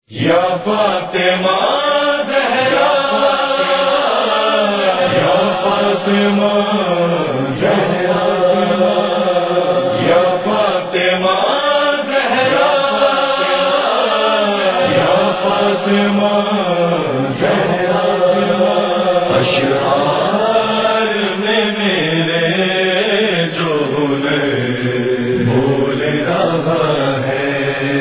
یا فاطمہ زہرا یا فاطمہ زہرا یا فاطمہ زہرا یا فاطمہ زہرا اشعار میں میرے جو بول رہا ہے،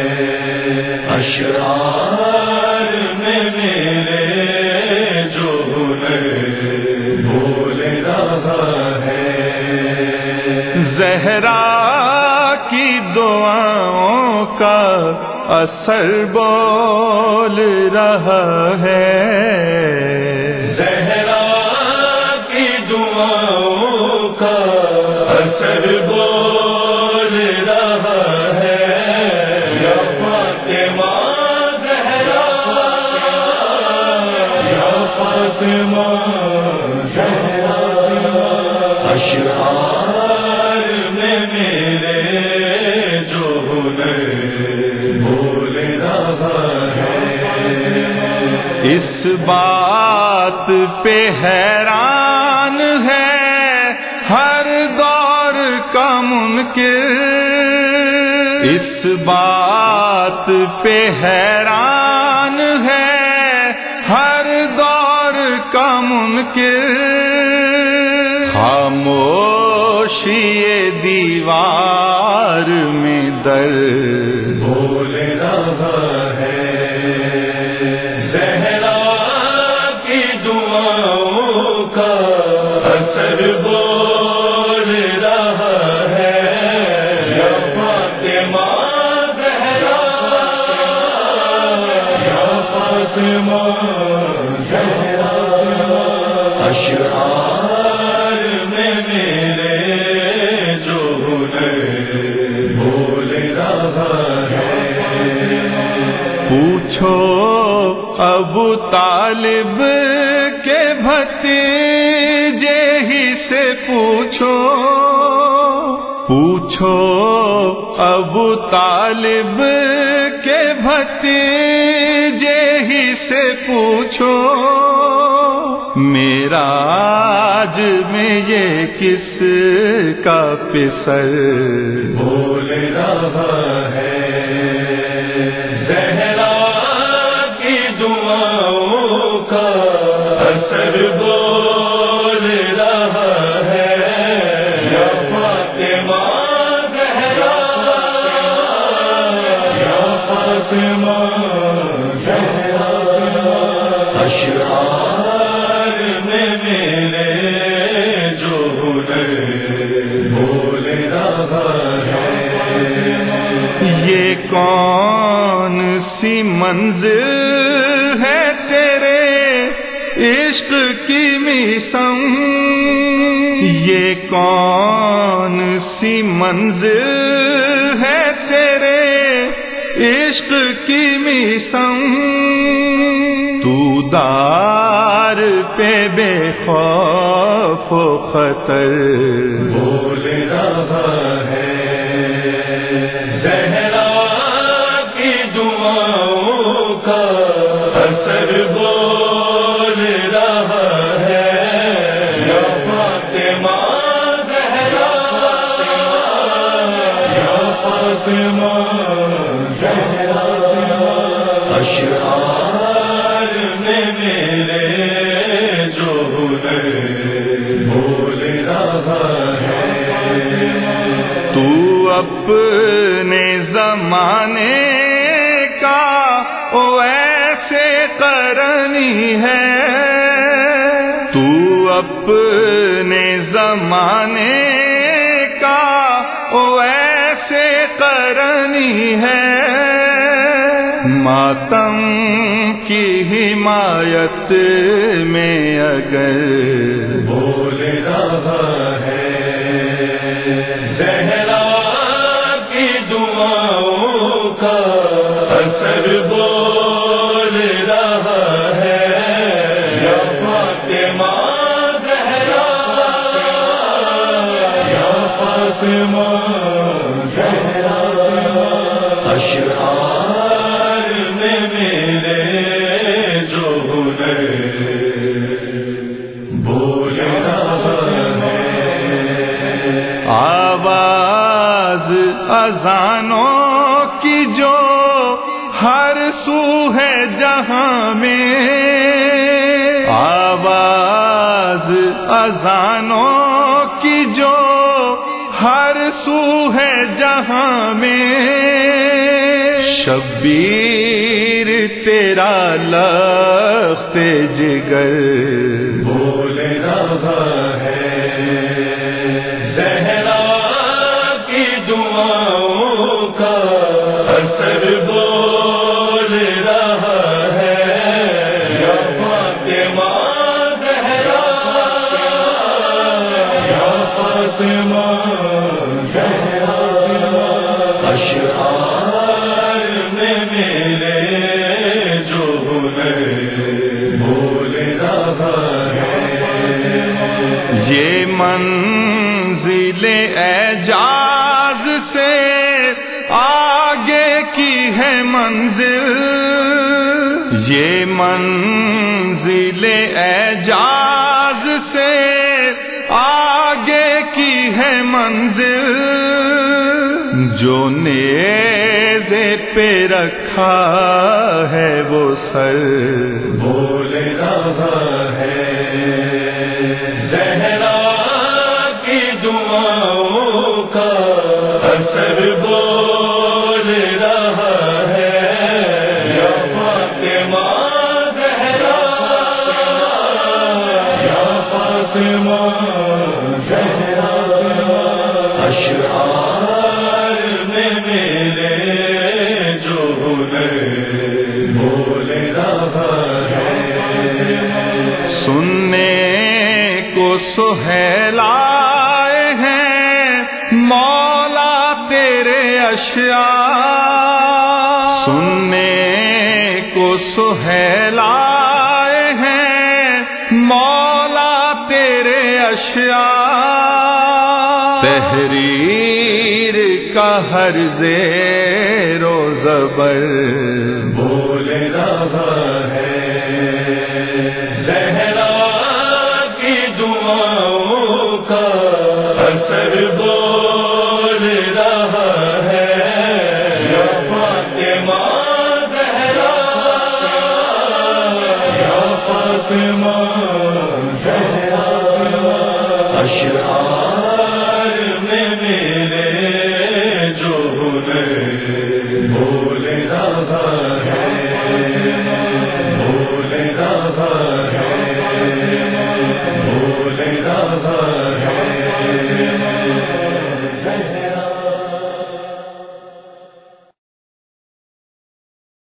اشعار میں میرے جو بول رہا ہے، زہرا کی دعاؤں کا اثر بول رہا ہے، زہرا کی دعاؤں کا اثر بول رہا ہے، یا فاطمہ زہرا یا فاطمہ زہرا اشعار میں میرے جو بول رہا ہے، اس بات پہ حیران ہے ہر دور کا منکر، اس بات پہ حیران ہے ہر دور کا منکر، خاموشی دیوار میں در بول رہا ہے، زہرا کی دعاؤں کا اثر بول رہا ہے، یا فاطمہ زہرا یا فاطمہ زہرا اشعار میں میرے جو بول رہا ہے، پوچھو ابو طالب کے بھتیجے ہی سے پوچھو، پوچھو ابو طالب کے بھتیجے ہی سے پوچھو، معراج میں یہ کس کا پسر بول رہا ہے، زہرا کی دعاؤں کا اثر بول رہا ہے، یا فاطمہ زہرا یا فاطمہ زہرا اشعار میں میرے جو بول رہا ہے، یہ کون سی منزل ہے تیرے عشق کی میسم، یہ کون سی منزل ہے تیرے عشق کی میسم، تو دار پہ بے خوف و خطر بول رہا ہے، زہرا کی دعاؤں کا اثر بول رہا ہے، یا فاطمہ زہرا یا فاطمہ زہرا اشعار میں میرے جو بول رہا ہے، تو اپنے زمانے کا ایسے قرنی ہے، تو اپنے زمانے کا ایسے قرنی ہے، ماتم کی حمایت میں اگر بول رہا ہے، زہرا کی دعاؤں کا اثر بول رہا ہے، یا فاطمہ زہرا یا فاطمہ زہرا اشعار میں اذانوں کی جو ہر سو ہے جہاں میں، آواز اذانوں کی جو ہر سو ہے جہاں میں، شبیر تیرا لخت جگر بول رہا ہے، زہرا کی دعاؤں کا اثر بول رہا ہے، یا فاطمہ زہرا، یا فاطمہ زہرا، اشعار میں میرے جو ہنر بول رہا ہے، یہ منزل اعجاز سے آگے کی ہے منزل، یہ منزل اعجاز سے آگے کی ہے منزل، جو نیزے پہ رکھا ہے وہ سر بول رہا ہے، زہرا کی دعاؤں کا اثر بول رہا ہے، یا فاطمہ زہرا، یا فاطمہ زہرا، اشعار میں میرے جو ہنر بول رہا ہے، سننے کو سہیل آئے ہیں مولا تیرے اشعار، سننے کو سہیل آئے ہیں مولا تیرے اشعار، تحریر کا ہر زیر و زبر بول رہا ہے، زہرا کی دعاؤں کا اثر بول رہا ہے، یا فاطمہ زہرا، یا فاطمہ زہرا، اشعار